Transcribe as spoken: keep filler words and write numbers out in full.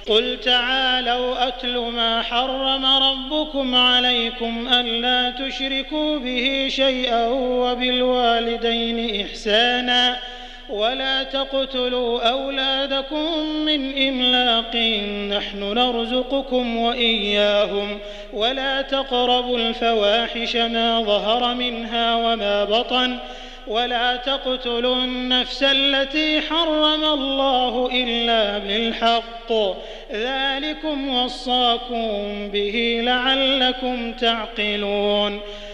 قل تعالوا أتل ما حرم ربكم عليكم ألا تشركوا به شيئا وبالوالدين إحسانا ولا تقتلوا أولادكم من إملاق نحن نرزقكم وإياهم ولا تقربوا الفواحش ما ظهر منها وما بطن ولا تقتلوا النفس التي حرم الله إلا بالحق ذلكم وصاكم به لعلكم تعقلون